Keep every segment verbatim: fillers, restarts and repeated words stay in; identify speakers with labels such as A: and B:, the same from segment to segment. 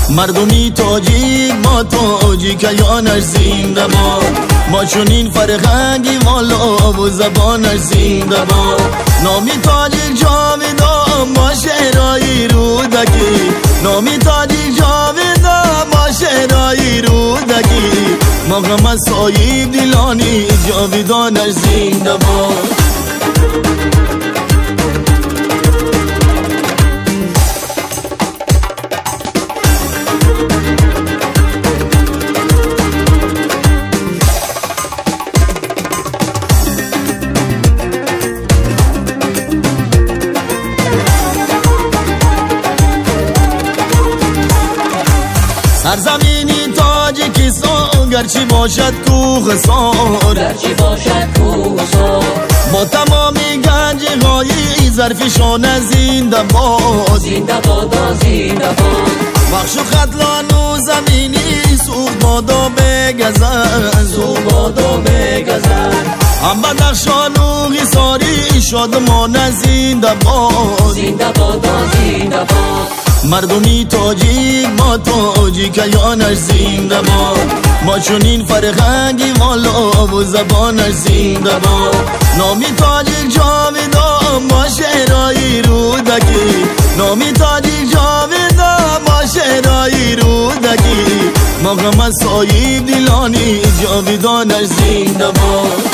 A: مردمی تاجیک ما تاجیکیانش زنده باد، ما چونین فرهنگی والا و زبانش زنده باد. نامی تاجیک جاویدان ما شهرهای رودکی، نامی تاجیک جاویدان ما شهرهای رودکی، محمد صاحب دیلانی جاویدانش زنده باد. سرزمینی تاجیکستان گرچه باشد کوهسار،
B: گرچه باشد کوهسار،
A: با تمامی گنج های ظرفشان زنده باد،
B: زنده باد زنده باد.
A: بخش و خطلان و زمینی سوق بادا بگذن،
B: سوق بادا بگذن.
A: هم بدخشان و غیساری شادمان زنده باد،
B: زنده باد زنده باد.
A: مردمی تاجیک ما تاجیکیانش زنده باد، ما چونین فرهنگی والا و زبانش زنده باد. نامی تاجیک جاویدان ما شهرهای رودکی، نامی تاجیک جاویدان ما شهرهای رودکی، محمد صاحب دیلانی جاویدانش زنده باد.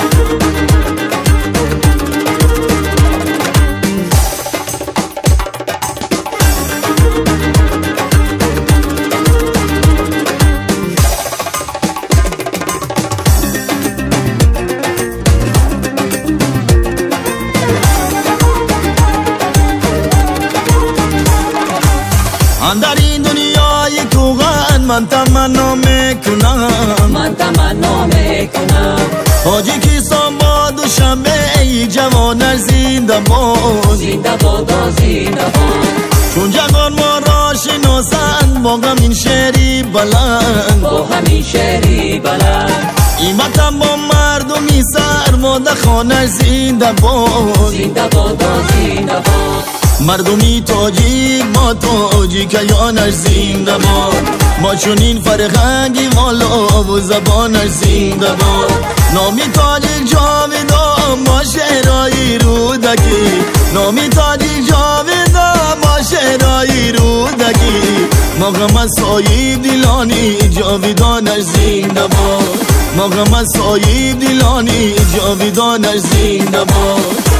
A: در این دنیای کوهن من تمنا میکنم،
B: من تمنا میکنم
A: تاجیکستان با دوشنبه ای جوانش زنده باد،
B: زنده باد زنده باد.
A: چون جوان ما را شناسند با همین شعری بلند،
B: با همین شعری بلند.
A: ایمتم با مردمی سرماده خانش زنده باد،
B: زنده باد زنده باد.
A: مردمی تاجیک ما تاجیکیانش زنده باد، ما چونین فرهنگی والا و زبانش زنده باد. نامی تاجیک جاویدان ما شهرهای رودکی، نامی تاجیک جاویدان ما شهرهای رودکی، محمد صاحب دیلانی جاویدانش زنده باد، محمد صاحب دیلانی جاویدانش زنده باد.